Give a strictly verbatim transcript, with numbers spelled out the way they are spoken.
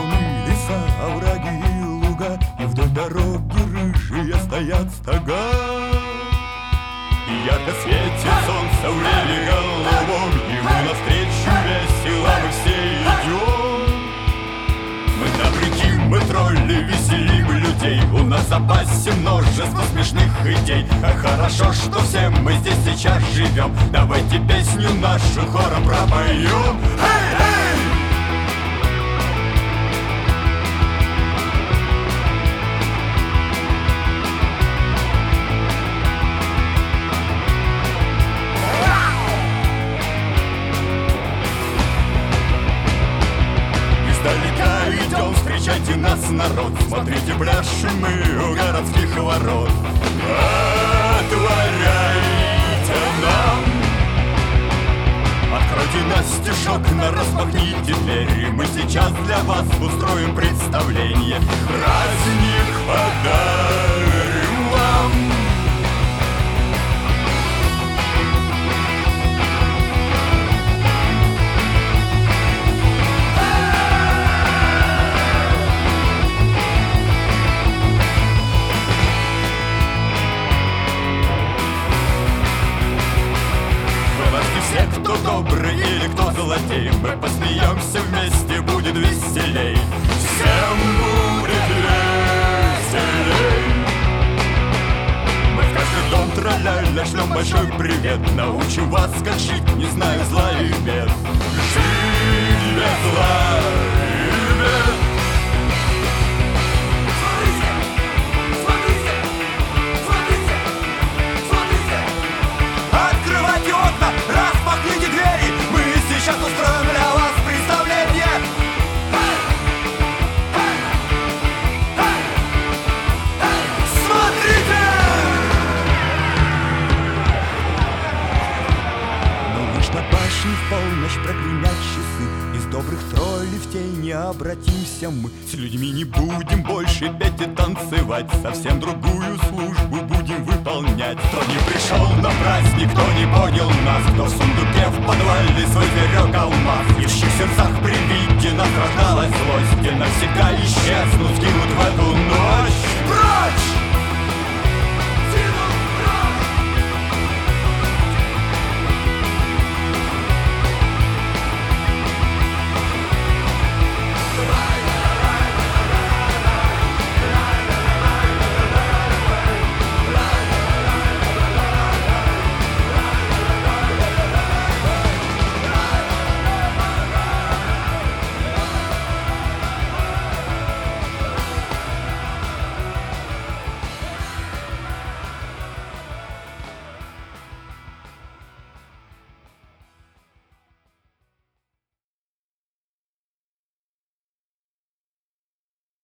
Полны леса, овраги и луга, и вдоль дороги рыжие стоят стога. И ярко светит солнце в небе голубом, ему навстречу весело мы все идем. Мы добряки, мы тролли, веселим людей, у нас в запасе множество смешных идей. Как хорошо, что все мы здесь сейчас живем. Давайте песню нашу хором пропоем. Эй, эй! Издалека идем, встречайте нас, народ. Смотрите, пляшем мы у городских ворот. Отворяйте нам, откройте настежь окна, распахните двери. Мы сейчас для вас устроим представление. Праздник подарим вам. Все, кто добрый или кто злодей, мы посмеемся вместе, будет веселей. Всем будет веселей. Мы в каждый дом траля-ля шлем большой привет. Научим вас, как жить, не знаю зла и бед. Жить без зла и бед. Открывайте окна, распахните двери. Мы сейчас устроим для вас представление. Смотрите! Но лишь на башне в полночь прогремят часы. Из добрых троллей в тени обратимся мы. С людьми не будем больше петь и танцевать. Совсем другую службу будем выполнять. Кто не пришел на праздник, кто не понял нас, кто в сундуке в подвале свой берег алмаз. И в чьих сердцах при виде нас рождалась злость, и навсегда исчезнут, сгинут в